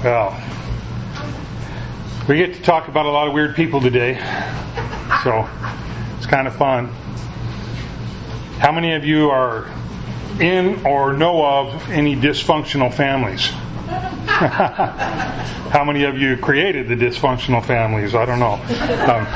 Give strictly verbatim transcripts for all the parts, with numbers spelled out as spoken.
Well, we get to talk about a lot of weird people today, so it's kind of fun. How many of you are in or know of any dysfunctional families? How many of you created the dysfunctional families? I don't know. Um,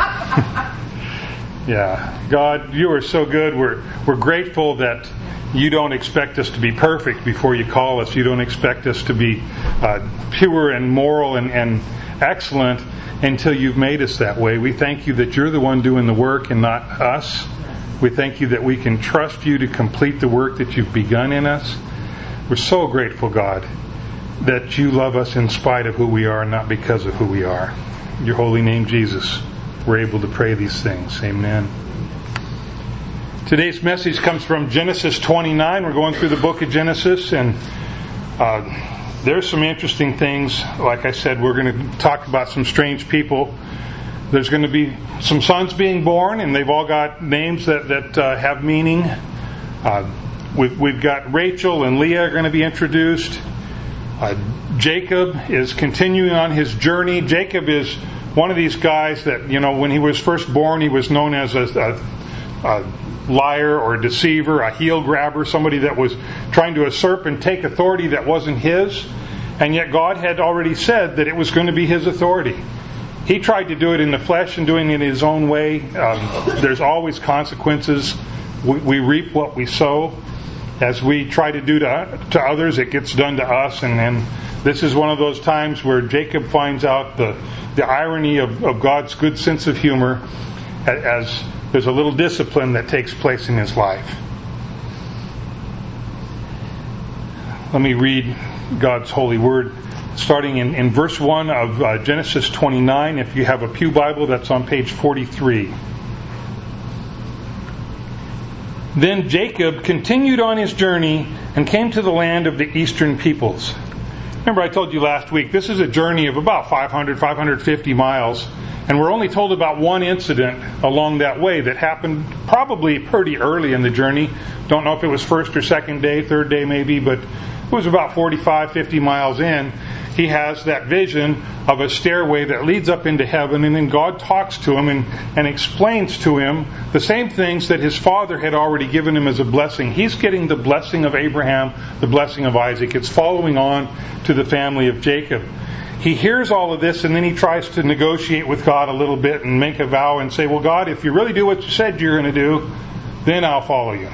yeah, God, you are so good. We're we're grateful that you don't expect us to be perfect before you call us. You don't expect us to be uh, pure and moral and, and excellent until you've made us that way. We thank you that you're the one doing the work and not us. We thank you that we can trust you to complete the work that you've begun in us. We're so grateful, God, that you love us in spite of who we are, not because of who we are. In your holy name, Jesus, we're able to pray these things. Amen. Today's message comes from Genesis twenty-nine. We're going through the book of Genesis, and uh, there's some interesting things. Like I said, we're going to talk about some strange people. There's going to be some sons being born, and they've all got names that, that uh, have meaning. Uh, we've, we've got Rachel and Leah are going to be introduced. Uh, Jacob is continuing on his journey. Jacob is one of these guys that, you know, when he was first born, he was known as a, a, a liar or a deceiver, a heel grabber, somebody that was trying to usurp and take authority that wasn't his. And yet God had already said that it was going to be his authority. He tried to do it in the flesh and doing it in his own way. Um, there's always consequences. We, we reap what we sow. As we try to do to, to others, it gets done to us. And, and this is one of those times where Jacob finds out the, the irony of, of God's good sense of humor as there's a little discipline that takes place in his life. Let me read God's holy word, starting in, in verse one of uh, Genesis twenty-nine. If you have a pew Bible, that's on page forty-three. Then Jacob continued on his journey and came to the land of the eastern peoples. Remember, I told you last week, this is a journey of about five hundred, five hundred fifty miles. And we're only told about one incident along that way that happened probably pretty early in the journey. Don't know if it was first or second day, third day maybe, but it was about forty-five, fifty miles in. He has that vision of a stairway that leads up into heaven, and then God talks to him and, and explains to him the same things that his father had already given him as a blessing. He's getting the blessing of Abraham, the blessing of Isaac. It's following on to the family of Jacob. He hears all of this, and then he tries to negotiate with God a little bit and make a vow and say, well, God, if you really do what you said you're going to do, then I'll follow you.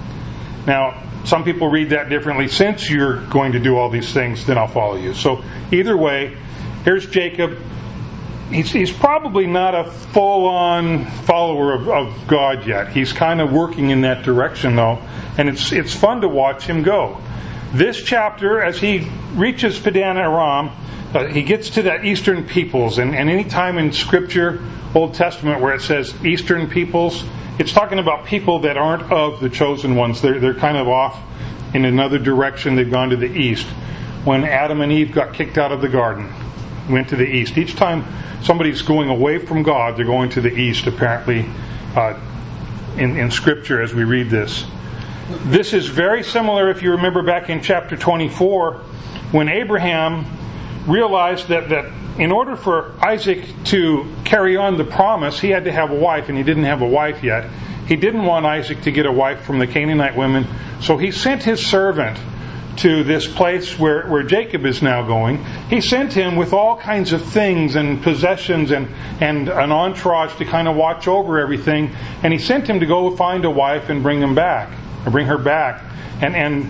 Now, some people read that differently. Since you're going to do all these things, then I'll follow you. So either way, here's Jacob. He's, he's probably not a full-on follower of, of God yet. He's kind of working in that direction, though. And it's it's fun to watch him go. This chapter, as he reaches Padan Aram, uh, he gets to that eastern peoples. And, and any time in Scripture, Old Testament, where it says eastern peoples, it's talking about people that aren't of the chosen ones. They're, they're kind of off in another direction. They've gone to the east. When Adam and Eve got kicked out of the garden, went to the east. Each time somebody's going away from God, they're going to the east, apparently, uh, in, in Scripture as we read this. This is very similar, if you remember back in chapter twenty-four, when Abraham realized that, that in order for Isaac to carry on the promise, he had to have a wife, and he didn't have a wife yet. He didn't want Isaac to get a wife from the Canaanite women, so he sent his servant to this place where, where Jacob is now going. He sent him with all kinds of things and possessions and, and an entourage to kind of watch over everything, and he sent him to go find a wife and bring him back, or bring her back. And, and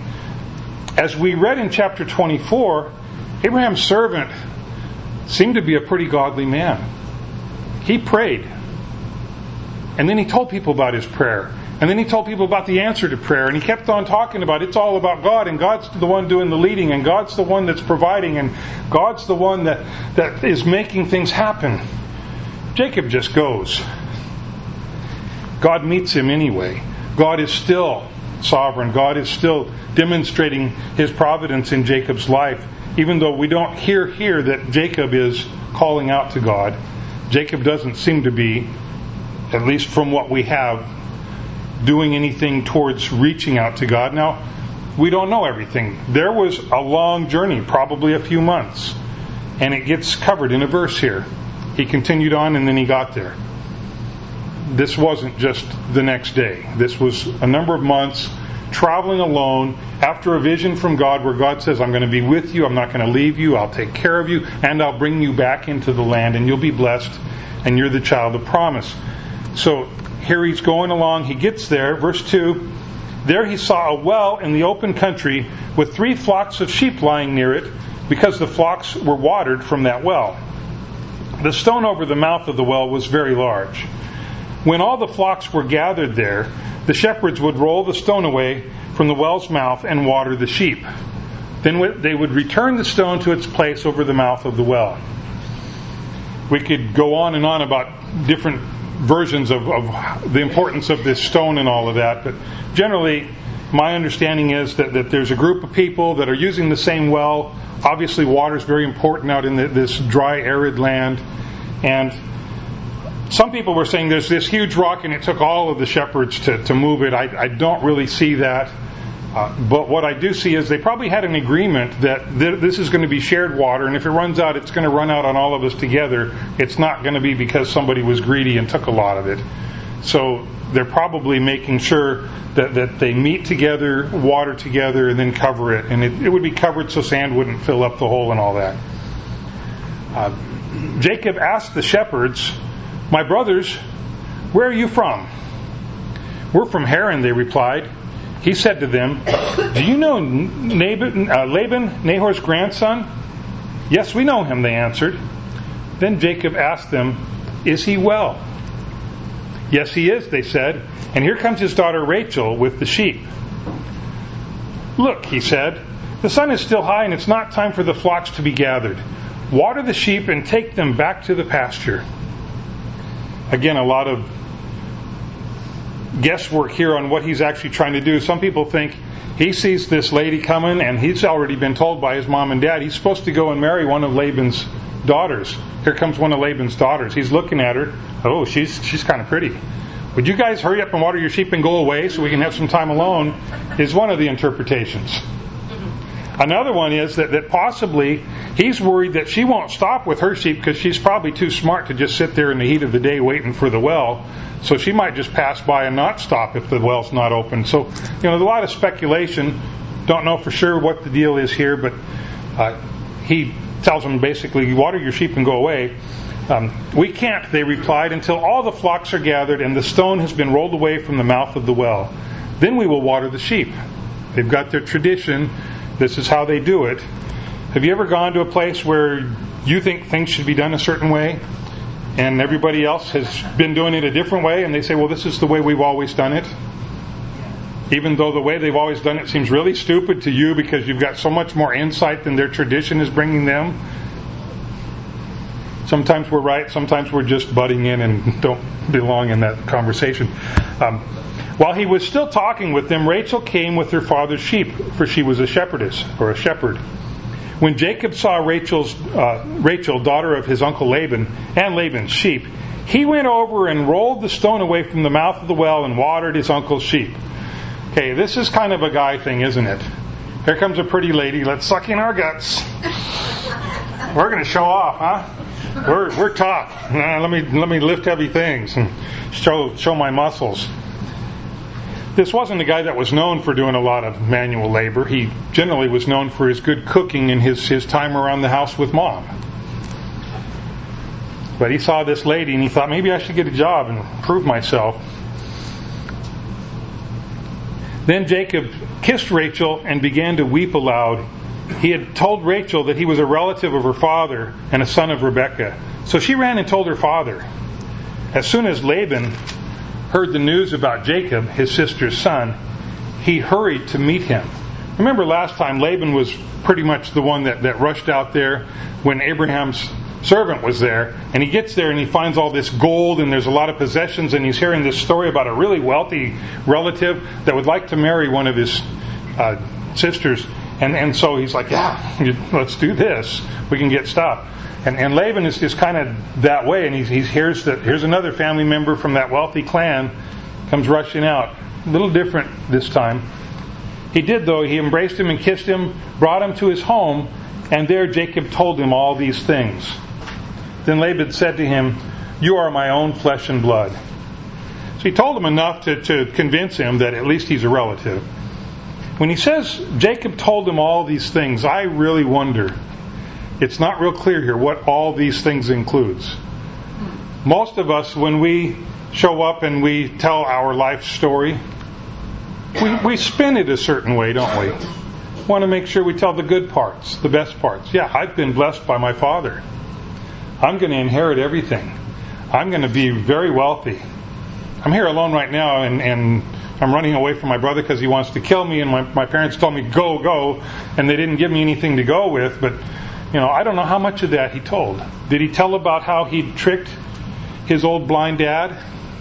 as we read in chapter twenty-four, Abraham's servant seemed to be a pretty godly man. He prayed. And then he told people about his prayer. And then he told people about the answer to prayer. And he kept on talking about it's all about God. And God's the one doing the leading. And God's the one that's providing. And God's the one that, that is making things happen. Jacob just goes. God meets him anyway. God is still sovereign. God is still demonstrating His providence in Jacob's life. Even though we don't hear here that Jacob is calling out to God. Jacob doesn't seem to be, at least from what we have, doing anything towards reaching out to God. Now, we don't know everything. There was a long journey, probably a few months. And it gets covered in a verse here. He continued on and then he got there. This wasn't just the next day. This was a number of months traveling alone after a vision from God where God says, I'm going to be with you, I'm not going to leave you, I'll take care of you, and I'll bring you back into the land and you'll be blessed and you're the child of promise. So here he's going along, he gets there, verse two, there he saw a well in the open country with three flocks of sheep lying near it because the flocks were watered from that well. The stone over the mouth of the well was very large. When all the flocks were gathered there, the shepherds would roll the stone away from the well's mouth and water the sheep. Then they would return the stone to its place over the mouth of the well. We could go on and on about different versions of, of the importance of this stone and all of that, but generally my understanding is that, that there's a group of people that are using the same well. Obviously water is very important out in the, this dry, arid land, and some people were saying there's this huge rock and it took all of the shepherds to, to move it. I, I don't really see that. Uh, but what I do see is they probably had an agreement that th- this is going to be shared water, and if it runs out, it's going to run out on all of us together. It's not going to be because somebody was greedy and took a lot of it. So they're probably making sure that, that they meet together, water together, and then cover it. And it, it would be covered so sand wouldn't fill up the hole and all that. Uh, Jacob asked the shepherds, my brothers, where are you from? We're from Haran, they replied. He said to them, do you know Laban, uh, Laban, Nahor's grandson? Yes, we know him, they answered. Then Jacob asked them, is he well? Yes, he is, they said. And here comes his daughter Rachel with the sheep. Look, he said, the sun is still high and it's not time for the flocks to be gathered. Water the sheep and take them back to the pasture. Again, a lot of guesswork here on what he's actually trying to do. Some people think he sees this lady coming and he's already been told by his mom and dad he's supposed to go and marry one of Laban's daughters. Here comes one of Laban's daughters. He's looking at her. Oh, she's she's kind of pretty. Would you guys hurry up and water your sheep and go away so we can have some time alone? Is one of the interpretations. Another one is that, that possibly he's worried that she won't stop with her sheep because she's probably too smart to just sit there in the heat of the day waiting for the well. So she might just pass by and not stop if the well's not open. So, you know, there's a lot of speculation. Don't know for sure what the deal is here, but uh, he tells them basically, water your sheep and go away. Um, we can't, they replied, until all the flocks are gathered and the stone has been rolled away from the mouth of the well. Then we will water the sheep. They've got their tradition. This is how they do it. Have you ever gone to a place where you think things should be done a certain way and everybody else has been doing it a different way and they say, well, this is the way we've always done it? Even though the way they've always done it seems really stupid to you because you've got so much more insight than their tradition is bringing them. Sometimes we're right, sometimes we're just butting in and don't belong in that conversation. Um, While he was still talking with them, Rachel came with her father's sheep, for she was a shepherdess, or a shepherd. When Jacob saw Rachel's, uh, Rachel, daughter of his uncle Laban, and Laban's sheep, he went over and rolled the stone away from the mouth of the well and watered his uncle's sheep. Okay, this is kind of a guy thing, isn't it? Here comes a pretty lady, let's suck in our guts. We're going to show off, huh? We're we're tough. Uh, let me let me lift heavy things and show show my muscles. This wasn't a guy that was known for doing a lot of manual labor. He generally was known for his good cooking and his, his time around the house with mom. But he saw this lady and he thought, maybe I should get a job and prove myself. Then Jacob kissed Rachel and began to weep aloud. He had told Rachel that he was a relative of her father and a son of Rebekah. So she ran and told her father. As soon as Laban heard the news about Jacob, his sister's son, he hurried to meet him. Remember last time Laban was pretty much the one that, that rushed out there when Abraham's servant was there, and he gets there and he finds all this gold and there's a lot of possessions, and he's hearing this story about a really wealthy relative that would like to marry one of his uh, sisters, and, and so he's like, yeah, let's do this. We can get stuff. And, and Laban is, is kind of that way, and he, he hears that here's another family member from that wealthy clan comes rushing out. A little different this time. He did, though. He embraced him and kissed him, brought him to his home, And there Jacob told him all these things. Then Laban said to him, "You are my own flesh and blood." So he told him enough to, to convince him that at least he's a relative. When he says Jacob told him all these things, I really wonder. It's not real clear here what all these things includes. Most of us, when we show up and we tell our life story, we, we spin it a certain way, don't we? Want to make sure we tell the good parts, the best parts. Yeah, I've been blessed by my father. I'm going to inherit everything. I'm going to be very wealthy. I'm here alone right now, and, and I'm running away from my brother because he wants to kill me, and my, my parents told me, go, go, and they didn't give me anything to go with. But, you know, I don't know how much of that he told. Did he tell about how he tricked his old blind dad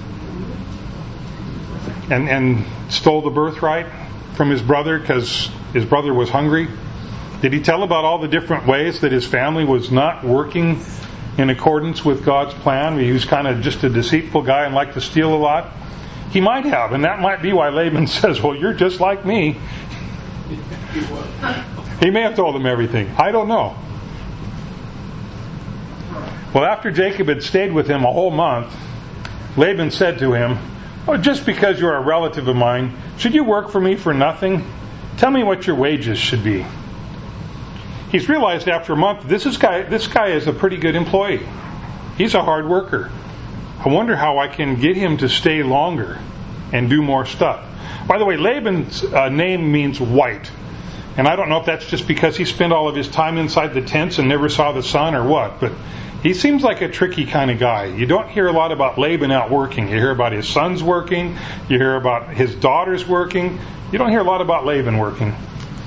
and, and stole the birthright from his brother because his brother was hungry? Did he tell about all the different ways that his family was not working in accordance with God's plan? He was kind of just a deceitful guy and liked to steal a lot. He might have, and that might be why Laban says, well, you're just like me. He may have told him everything. I don't know. Well, after Jacob had stayed with him a whole month, Laban said to him, oh, just because you're a relative of mine, should you work for me for nothing? Tell me what your wages should be. He's realized after a month, this is guy, this guy is a pretty good employee. He's a hard worker. I wonder how I can get him to stay longer and do more stuff. By the way, Laban's uh, name means white. And I don't know if that's just because he spent all of his time inside the tents and never saw the sun or what, but he seems like a tricky kind of guy. You don't hear a lot about Laban out working. You hear about his sons working. You hear about his daughters working. You don't hear a lot about Laban working.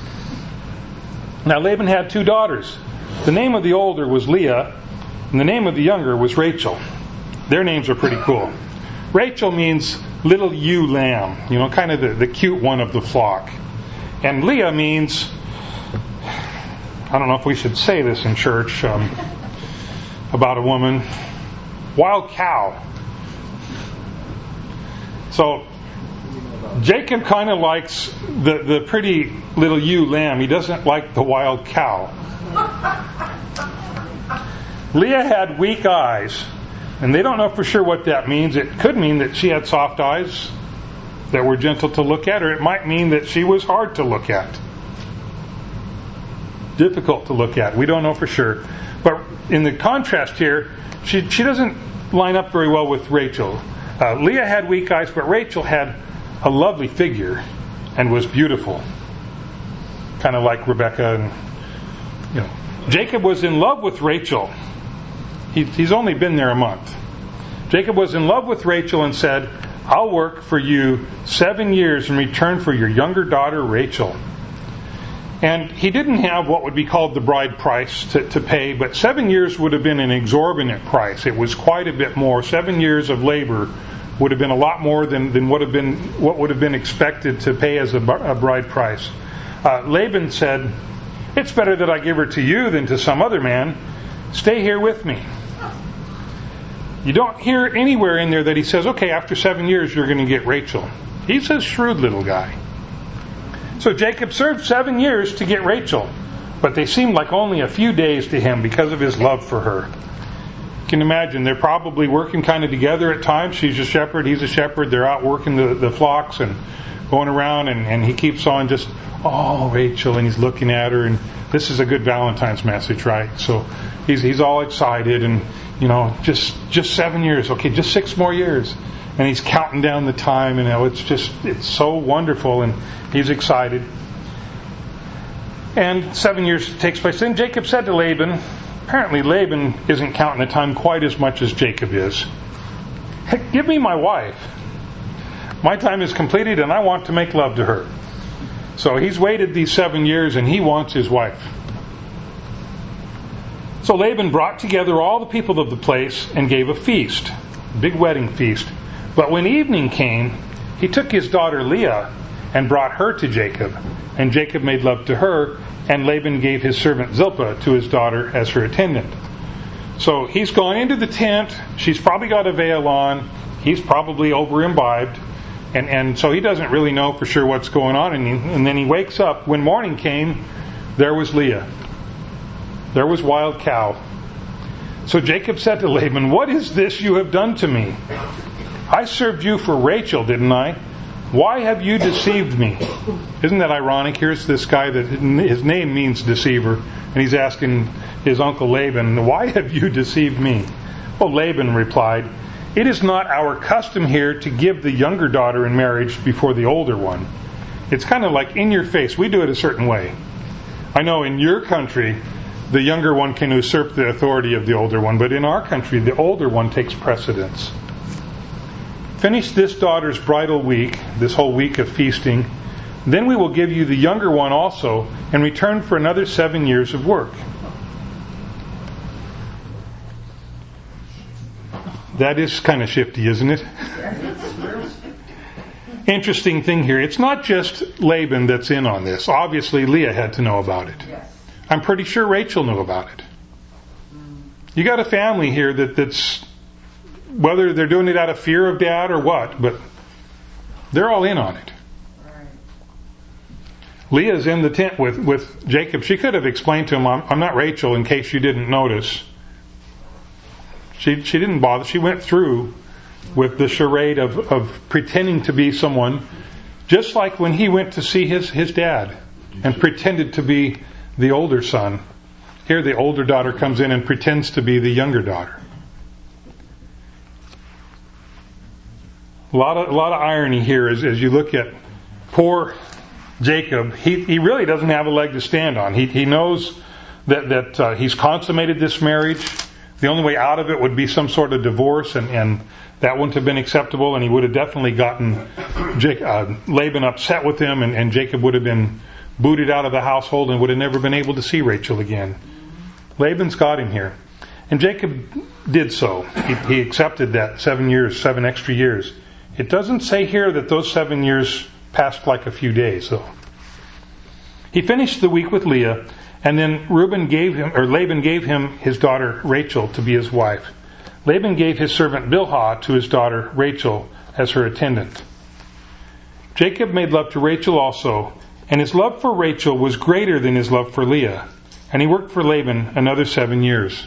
Now, Laban had two daughters. The name of the older was Leah, and the name of the younger was Rachel. Their names are pretty cool. Rachel means little ewe lamb, you know, kind of the, the cute one of the flock. And Leah means, I don't know if we should say this in church um, about a woman, wild cow. So Jacob kind of likes the, the pretty little ewe lamb. He doesn't like the wild cow. Leah had weak eyes. And they don't know for sure what that means. It could mean that she had soft eyes that were gentle to look at, or it might mean that she was hard to look at. Difficult to look at. We don't know for sure. But in the contrast here, she, she doesn't line up very well with Rachel. Uh, Leah had weak eyes, but Rachel had a lovely figure and was beautiful. Kind of like Rebecca. And, you know, Jacob was in love with Rachel. He's only been there a month. Jacob was in love with Rachel and said, I'll work for you seven years in return for your younger daughter, Rachel. And he didn't have what would be called the bride price to, to pay, but seven years would have been an exorbitant price. It was quite a bit more. Seven years of labor would have been a lot more than, than would have been, what would have been expected to pay as a, a bride price. Uh, Laban said, it's better that I give her to you than to some other man. Stay here with me. You don't hear anywhere in there that he says, okay, after seven years you're going to get Rachel. He's a shrewd little guy. So Jacob served seven years to get Rachel, but they seemed like only a few days to him because of his love for her. You can imagine they're probably working kind of together at times. She's a shepherd, he's a shepherd. They're out working the, the flocks and going around, and, and he keeps on just, oh, Rachel, and he's looking at her, and this is a good Valentine's message, right? So he's he's all excited, and you know, just just seven years, okay, just six more years, and he's counting down the time, and you know, it's just it's so wonderful, and he's excited. And seven years takes place. Then Jacob said to Laban, apparently Laban isn't counting the time quite as much as Jacob is. Hey, give me my wife. My time is completed, and I want to make love to her. So he's waited these seven years, and he wants his wife. So Laban brought together all the people of the place and gave a feast, a big wedding feast. But when evening came, he took his daughter Leah and brought her to Jacob. And Jacob made love to her, and Laban gave his servant Zilpah to his daughter as her attendant. So he's gone into the tent. She's probably got a veil on. He's probably over-imbibed. And, and so he doesn't really know for sure what's going on. And, he, and then he wakes up. When morning came, there was Leah. There was wild cow. So Jacob said to Laban, "What is this you have done to me? I served you for Rachel, didn't I? Why have you deceived me?" Isn't that ironic? Here's this guy that his name means deceiver, and he's asking his uncle Laban, "Why have you deceived me?" Well, Laban replied, "It is not our custom here to give the younger daughter in marriage before the older one. It's kind of like in your face. We do it a certain way. I know in your country, the younger one can usurp the authority of the older one, but in our country, the older one takes precedence. Finish this daughter's bridal week, this whole week of feasting. Then we will give you the younger one also in return for another seven years of work." That is kind of shifty, isn't it? Interesting thing here. It's not just Laban that's in on this. Obviously, Leah had to know about it. I'm pretty sure Rachel knew about it. You got a family here that, that's, whether they're doing it out of fear of dad or what, but they're all in on it. Leah's in the tent with, with Jacob. She could have explained to him, I'm, I'm not Rachel, in case you didn't notice. She she didn't bother. She went through with the charade of, of pretending to be someone, just like when he went to see his, his dad and pretended to be the older son. Here the older daughter comes in and pretends to be the younger daughter. A lot of, a lot of irony here as, as you look at poor Jacob. He, he really doesn't have a leg to stand on. He, he knows that, that uh, he's consummated this marriage. The only way out of it would be some sort of divorce, and, and that wouldn't have been acceptable, and he would have definitely gotten Jacob, uh, Laban upset with him, and, and Jacob would have been booted out of the household and would have never been able to see Rachel again. Laban's got him here. And Jacob did so. He, he accepted that seven years, seven extra years. It doesn't say here that those seven years passed like a few days, though. He finished the week with Leah, and then Reuben gave him, or Laban gave him his daughter Rachel to be his wife. Laban gave his servant Bilhah to his daughter Rachel as her attendant. Jacob made love to Rachel also, and his love for Rachel was greater than his love for Leah, and he worked for Laban another seven years.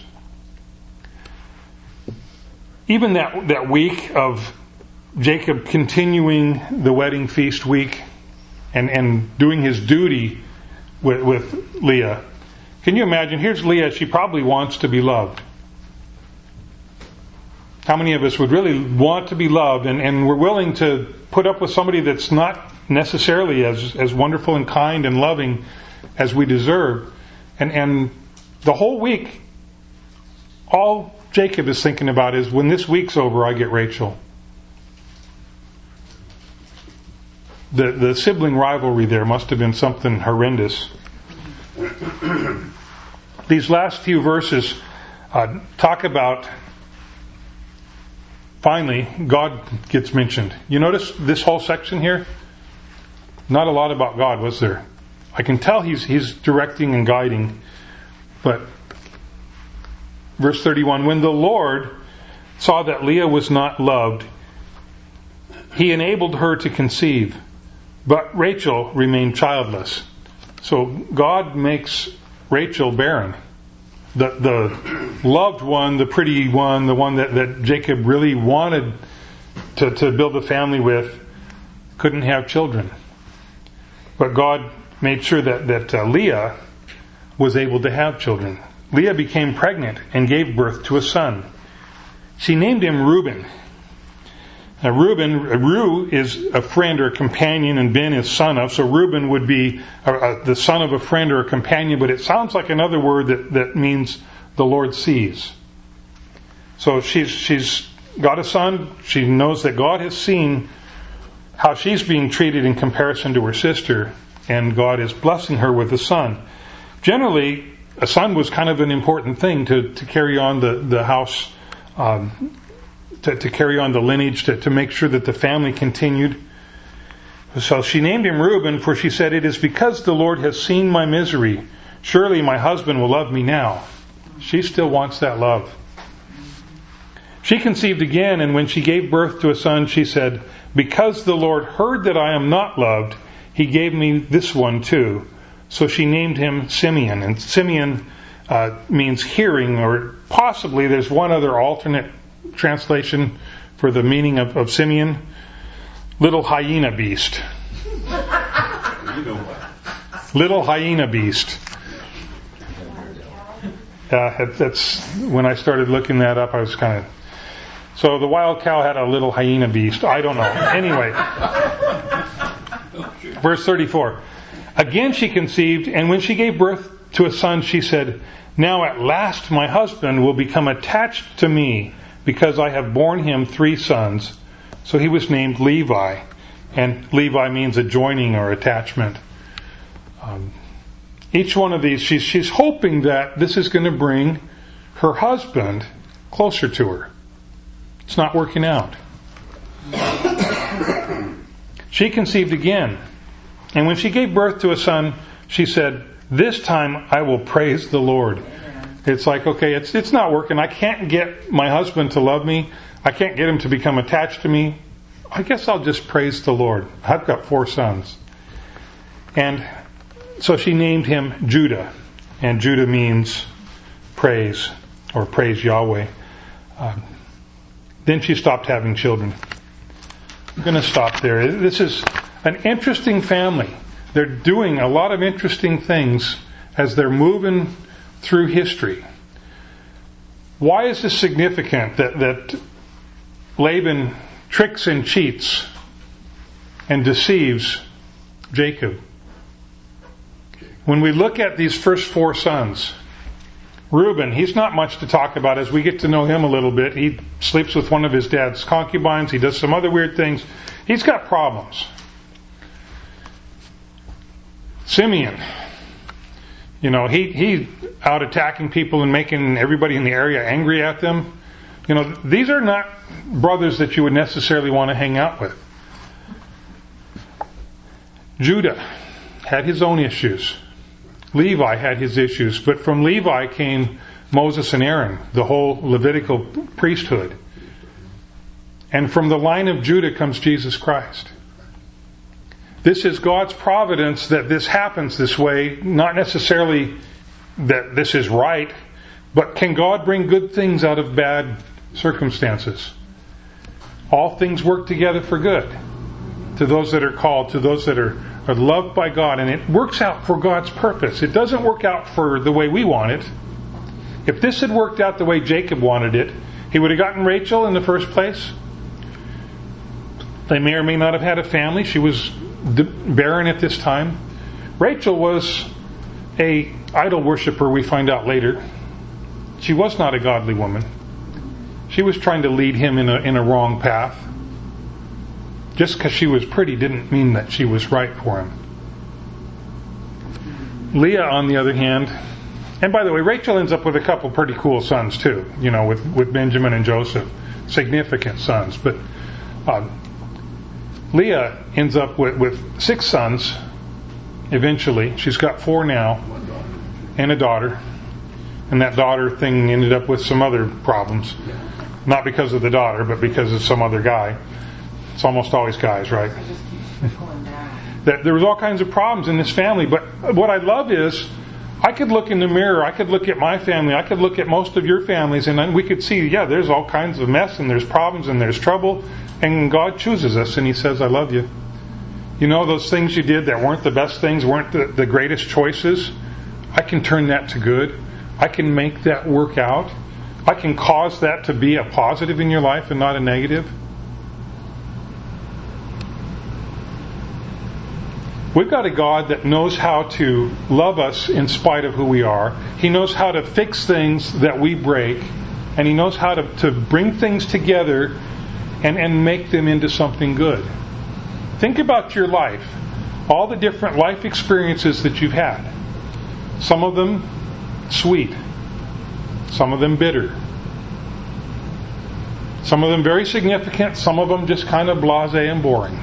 Even that, that week of Jacob continuing the wedding feast week and, and doing his duty with, with Leah. Can you imagine? Here's Leah. She probably wants to be loved. How many of us would really want to be loved, and, and we're willing to put up with somebody that's not necessarily as, as wonderful and kind and loving as we deserve? And, and the whole week, all Jacob is thinking about is, when this week's over, I get Rachel. The, the sibling rivalry there must have been something horrendous. These last few verses uh, talk about, finally, God gets mentioned. You notice this whole section here? Not a lot about God, was there? I can tell he's he's directing and guiding. But verse thirty-one, when the Lord saw that Leah was not loved, He enabled her to conceive. But Rachel remained childless. So God makes Rachel barren. The the loved one, the pretty one, the one that, that Jacob really wanted to, to build a family with, couldn't have children. But God made sure that, that uh, Leah was able to have children. Leah became pregnant and gave birth to a son. She named him Reuben. Now, Reuben, Ru is a friend or a companion, and Ben is son of. So Reuben would be a, a, the son of a friend or a companion, but it sounds like another word that, that means the Lord sees. So she's she's got a son. She knows that God has seen how she's being treated in comparison to her sister, and God is blessing her with a son. Generally, a son was kind of an important thing to, to carry on the, the house, um, To, to carry on the lineage, to, to make sure that the family continued. So she named him Reuben, for she said, "It is because the Lord has seen my misery. Surely my husband will love me now." She still wants that love. She conceived again, and when she gave birth to a son, she said, "Because the Lord heard that I am not loved, He gave me this one too." So she named him Simeon. And Simeon uh, means hearing, or possibly there's one other alternate translation for the meaning of, of Simeon. Little hyena beast. Little hyena beast. Uh, that's when I started looking that up. I was kind of so the wild cow had a little hyena beast. I don't know. Anyway, verse thirty-four. Again she conceived, and when she gave birth to a son, she said, "Now at last my husband will become attached to me, because I have borne him three sons." So he was named Levi, and Levi means adjoining or attachment. Um, each one of these, she's, she's hoping that this is going to bring her husband closer to her. It's not working out. She conceived again, and when she gave birth to a son, she said, "This time I will praise the Lord." It's like, okay, it's it's not working. I can't get my husband to love me. I can't get him to become attached to me. I guess I'll just praise the Lord. I've got four sons. And so she named him Judah. And Judah means praise, or praise Yahweh. Um, then she stopped having children. I'm going to stop there. This is an interesting family. They're doing a lot of interesting things as they're moving through history. Why is this significant that, that Laban tricks and cheats and deceives Jacob? When we look at these first four sons, Reuben, he's not much to talk about as we get to know him a little bit. He sleeps with one of his dad's concubines. He does some other weird things. He's got problems. Simeon, you know, he he out attacking people and making everybody in the area angry at them. You know, these are not brothers that you would necessarily want to hang out with. Judah had his own issues. Levi had his issues. But from Levi came Moses and Aaron, the whole Levitical priesthood. And from the line of Judah comes Jesus Christ. This is God's providence that this happens this way, not necessarily that this is right, but can God bring good things out of bad circumstances? All things work together for good to those that are called, to those that are, are loved by God, and it works out for God's purpose. It doesn't work out for the way we want it. If this had worked out the way Jacob wanted it, he would have gotten Rachel in the first place. They may or may not have had a family. She was barren at this time. Rachel was a idol worshiper, we find out later. She was not a godly woman. She was trying to lead him in a in a wrong path. Just because she was pretty didn't mean that she was right for him. Leah, on the other hand, and by the way, Rachel ends up with a couple pretty cool sons too, you know, with, with Benjamin and Joseph. Significant sons. But um, Leah ends up with, with six sons eventually. She's got four now and a daughter. And that daughter thing ended up with some other problems. Not because of the daughter, but because of some other guy. It's almost always guys, right? That there was all kinds of problems in this family. But what I love is, I could look in the mirror, I could look at my family, I could look at most of your families, and then we could see, yeah, there's all kinds of mess, and there's problems, and there's trouble, and God chooses us, and He says, I love you. You know, those things you did that weren't the best things, weren't the, the greatest choices, I can turn that to good. I can make that work out. I can cause that to be a positive in your life and not a negative. We've got a God that knows how to love us in spite of who we are. He knows how to fix things that we break. And He knows how to, to bring things together and, and make them into something good. Think about your life. All the different life experiences that you've had. Some of them sweet. Some of them bitter. Some of them very significant. Some of them just kind of blasé and boring.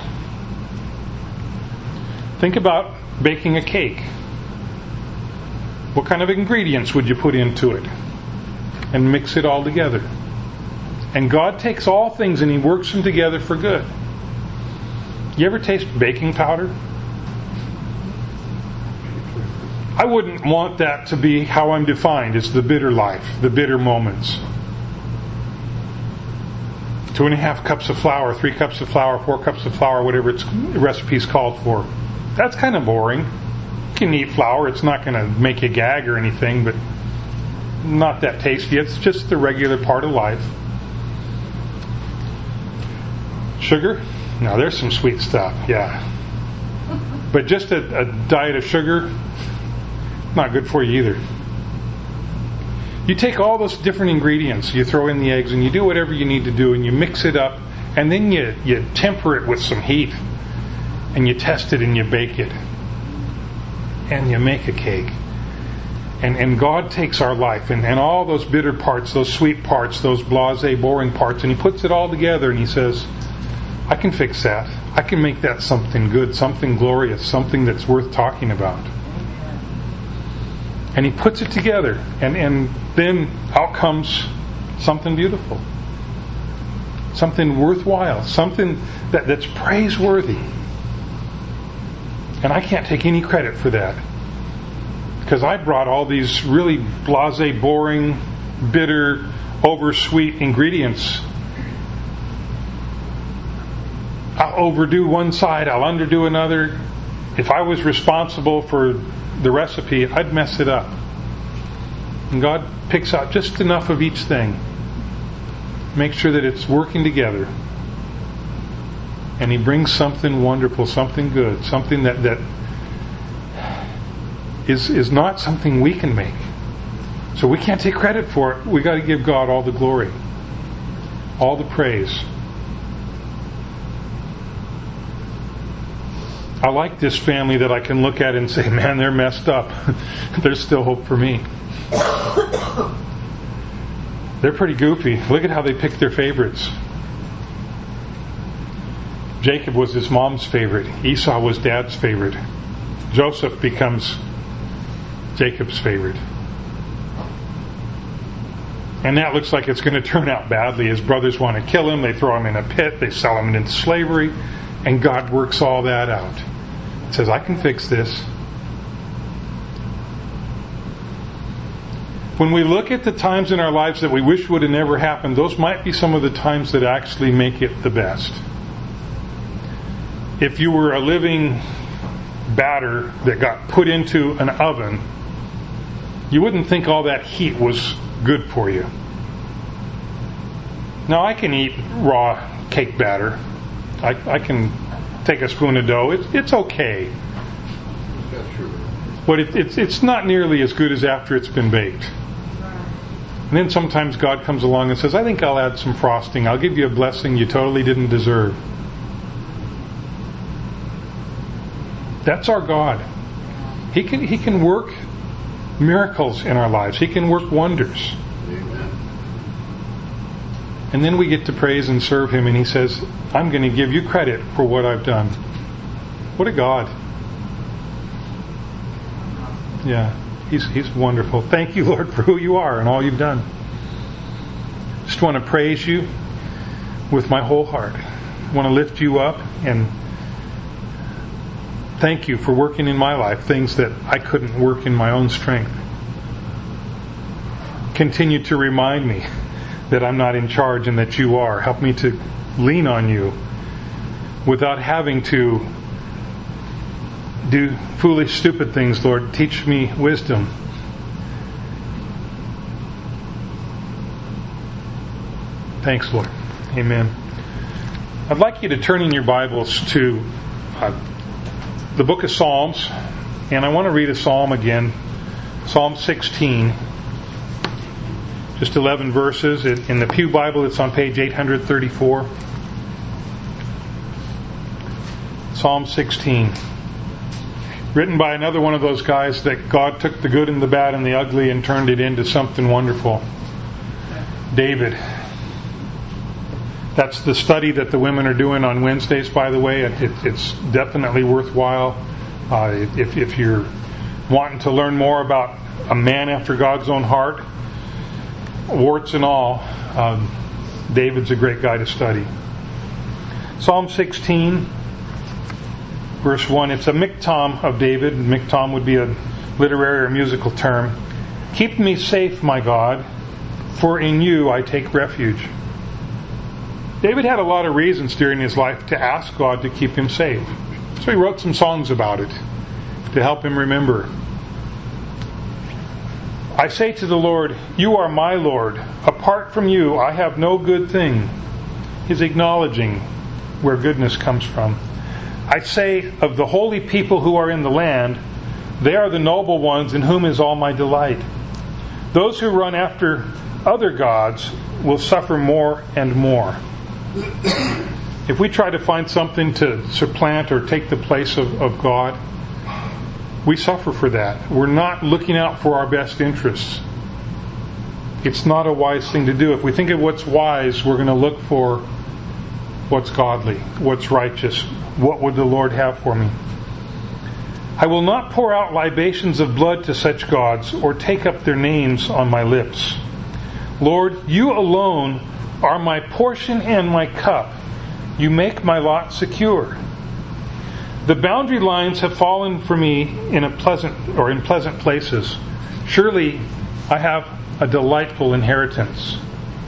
Think about baking a cake. What kind of ingredients would you put into it? And mix it all together. And God takes all things and He works them together for good. You ever taste baking powder? I wouldn't want that to be how I'm defined. It's the bitter life, the bitter moments. Two and a half cups of flour, three cups of flour, four cups of flour, whatever its recipe's called for. That's kind of boring. You can eat flour. It's not going to make you gag or anything, but not that tasty. It's just the regular part of life. Sugar? Now there's some sweet stuff, yeah. But just a, a diet of sugar, not good for you either. You take all those different ingredients, you throw in the eggs, and you do whatever you need to do, and you mix it up, and then you, you temper it with some heat, and you test it and you bake it, and you make a cake. And, and God takes our life and, and all those bitter parts, those sweet parts, those blasé, boring parts, and He puts it all together, and He says, I can fix that. I can make that something good, something glorious, something that's worth talking about. And He puts it together, and, and then out comes something beautiful, something worthwhile, something that, that's praiseworthy. And I can't take any credit for that, because I brought all these really blasé, boring, bitter, oversweet ingredients. I'll overdo one side, I'll underdo another. If I was responsible for the recipe, I'd mess it up. And God picks out just enough of each thing, make sure that it's working together, and He brings something wonderful, something good, something that that is is not something we can make. So we can't take credit for it. We got to give God all the glory, all the praise. I like this family that I can look at and say, man, they're messed up. There's still hope for me. They're pretty goofy. Look at how they pick their favorites. Jacob was his mom's favorite. Esau was dad's favorite. Joseph becomes Jacob's favorite. And that looks like it's going to turn out badly. His brothers want to kill him. They throw him in a pit. They sell him into slavery. And God works all that out. He says, I can fix this. When we look at the times in our lives that we wish would have never happened, those might be some of the times that actually make it the best. If you were a living batter that got put into an oven, you wouldn't think all that heat was good for you. Now, I can eat raw cake batter. I, I can take a spoon of dough. It's, it's okay. But it, it's, it's not nearly as good as after it's been baked. And then sometimes God comes along and says, I think I'll add some frosting. I'll give you a blessing you totally didn't deserve. That's our God. He can, he can work miracles in our lives. He can work wonders. And then we get to praise and serve Him, and He says, I'm going to give you credit for what I've done. What a God. Yeah, He's He's wonderful. Thank you, Lord, for who you are and all you've done. Just want to praise you with my whole heart. I want to lift you up and thank you for working in my life things that I couldn't work in my own strength. Continue to remind me that I'm not in charge and that you are. Help me to lean on you without having to do foolish, stupid things, Lord. Teach me wisdom. Thanks, Lord. Amen. I'd like you to turn in your Bibles to uh, the book of Psalms, and I want to read a psalm again, Psalm sixteen. Just eleven verses. In the Pew Bible, it's on page eight thirty-four. Psalm sixteen. Written by another one of those guys that God took the good and the bad and the ugly and turned it into something wonderful. David. That's the study that the women are doing on Wednesdays, by the way. It, it's definitely worthwhile. Uh, if, if you're wanting to learn more about a man after God's own heart, warts and all, um, David's a great guy to study. Psalm sixteen, verse one. It's a miktam of David. Miktam would be a literary or musical term. Keep me safe, my God, for in you I take refuge. David had a lot of reasons during his life to ask God to keep him safe. So he wrote some songs about it to help him remember. I say to the Lord, you are my Lord. Apart from you, I have no good thing. He's acknowledging where goodness comes from. I say of the holy people who are in the land, they are the noble ones in whom is all my delight. Those who run after other gods will suffer more and more. If we try to find something to supplant or take the place of, of God, we suffer for that. We're not looking out for our best interests. It's not a wise thing to do. If we think of what's wise, we're going to look for what's godly, what's righteous. What would the Lord have for me? I will not pour out libations of blood to such gods or take up their names on my lips. Lord, you alone are my portion and my cup. You make my lot secure. The boundary lines have fallen for me in a pleasant or in pleasant places. Surely I have a delightful inheritance.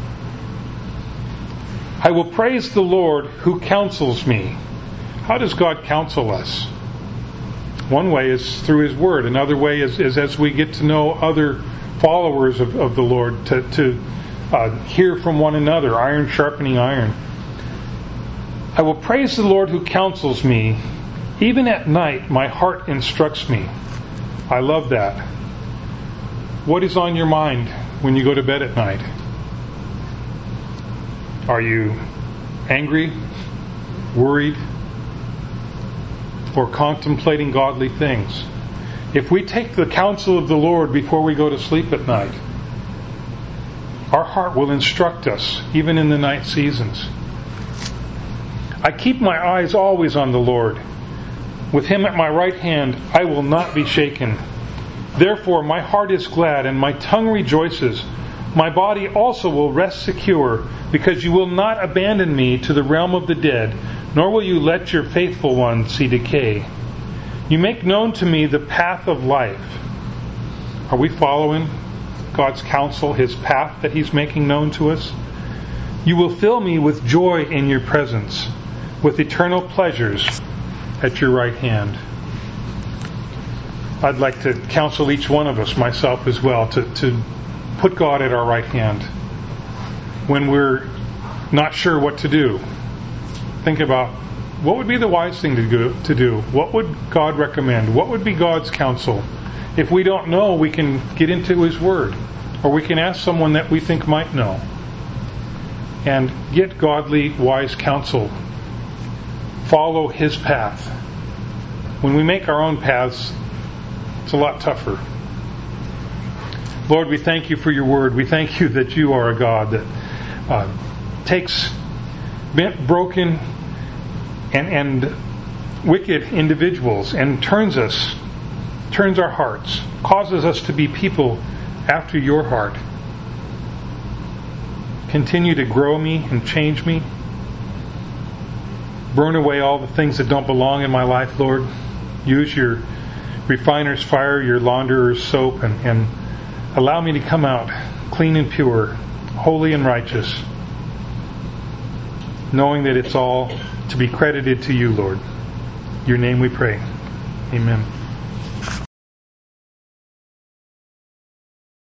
I will praise the Lord who counsels me. How does God counsel us? One way is through His Word. Another way is, is as we get to know other followers of, of the Lord, to, to uh, hear from one another, iron sharpening iron. I will praise the Lord who counsels me. Even at night, my heart instructs me. I love that. What is on your mind when you go to bed at night? Are you angry, worried, or contemplating godly things? If we take the counsel of the Lord before we go to sleep at night, our heart will instruct us, even in the night seasons. I keep my eyes always on the Lord. With Him at my right hand, I will not be shaken. Therefore, my heart is glad and my tongue rejoices. My body also will rest secure, because you will not abandon me to the realm of the dead, nor will you let your faithful one see decay. You make known to me the path of life. Are we following God's counsel, His path that He's making known to us? You will fill me with joy in your presence, with eternal pleasures at your right hand. I'd like to counsel each one of us, myself as well, to, to put God at our right hand. When we're not sure what to do, think about what would be the wise thing to do, to do. What would God recommend? What would be God's counsel? If we don't know, we can get into His Word, or we can ask someone that we think might know, and get godly, wise counsel. Follow His path. When we make our own paths, it's a lot tougher. Lord, we thank you for your word. We thank you that you are a God that uh, takes bent, broken, and, and wicked individuals and turns us, turns our hearts, causes us to be people after your heart. Continue to grow me and change me. Burn away all the things that don't belong in my life, Lord. Use your refiner's fire, your launderer's soap, and, and allow me to come out clean and pure, holy and righteous, knowing that it's all to be credited to you, Lord. In your name we pray. Amen.